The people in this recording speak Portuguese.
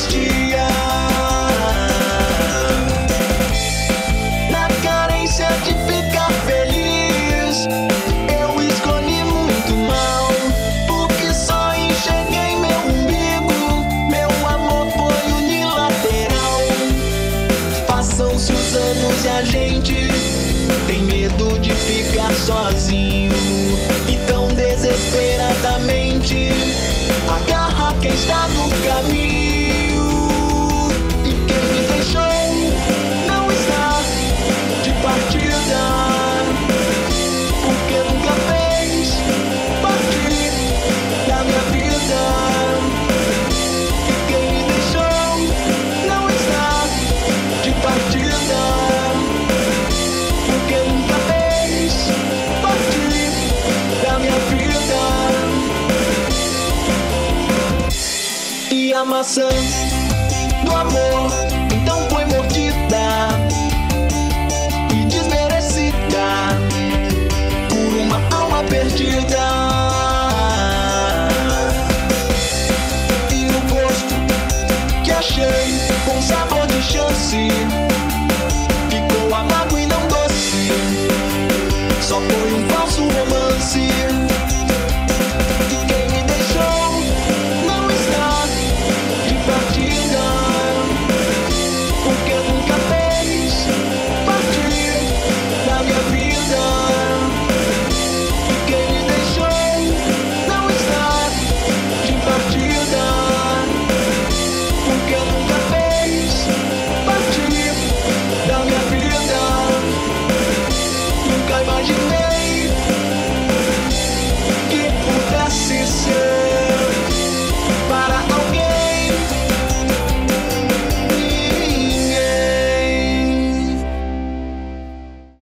existia. Na carência de ficar feliz, eu escolhi muito mal, porque só enxerguei meu umbigo. Meu amor foi unilateral. Passam-se os anos e a gente tem medo de ficar sozinho, então desesperadamente agarra quem está no caminho. E quem me deixou não está de partida, porque nunca fez parte da minha vida. E quem me deixou não está de partida, porque nunca fez parte da minha vida. E a maçã do amor